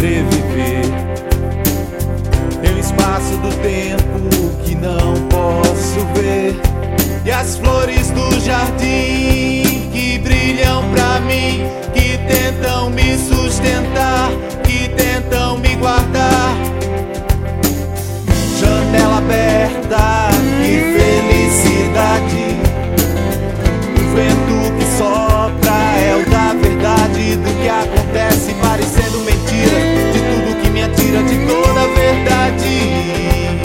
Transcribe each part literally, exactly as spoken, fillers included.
sobreviver em um espaço do tempo que não posso ver, e as flores do jardim que brilham pra mim, que tentam me sustentar, que tentam me guardar. Janela aberta, que felicidade. O vento que sopra é o da verdade, do que acontece parecendo mentira, de tudo que me atira de toda a verdade.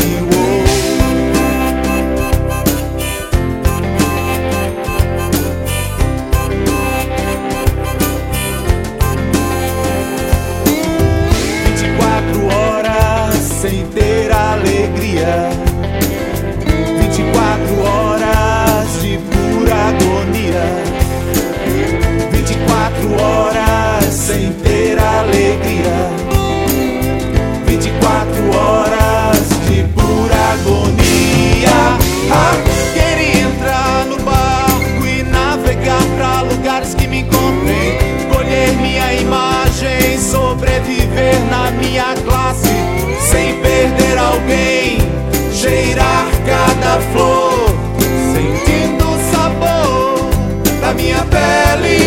Sem ter alegria, vinte e quatro horas de pura agonia, vinte e quatro horas sem ter alegria, vinte e quatro horas de pura agonia. Ah, queria entrar no barco e navegar pra lugares que me encontrei, colher minha imagem, sobreviver na minha classe, sem perder alguém, cheirar cada flor, sentindo o sabor da minha pele,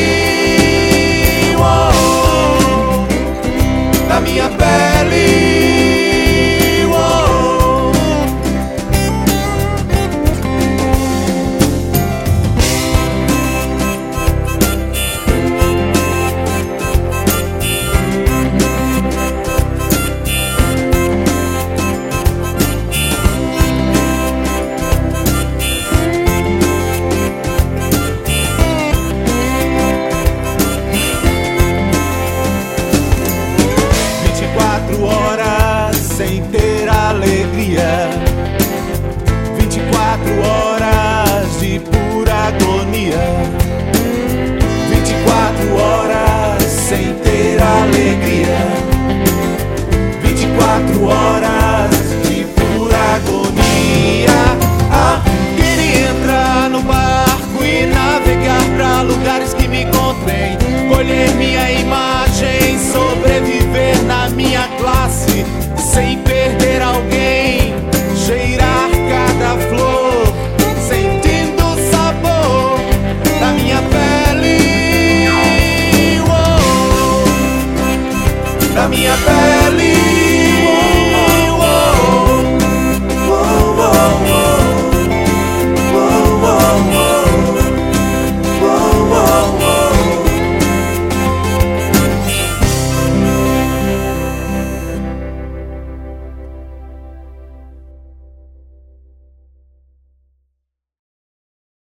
oh, da minha pele. Sem ter alegria, vinte e quatro horas de pura agonia, vinte e quatro horas sem ter alegria, vinte e quatro horas de pura agonia. Ah, queria entrar no barco e navegar pra lugares que me encontrei, colher minha imagem, sobreviver na minha classe, sem perder alguém, cheirar cada flor, sentindo o sabor da minha pele, oh, da minha pele.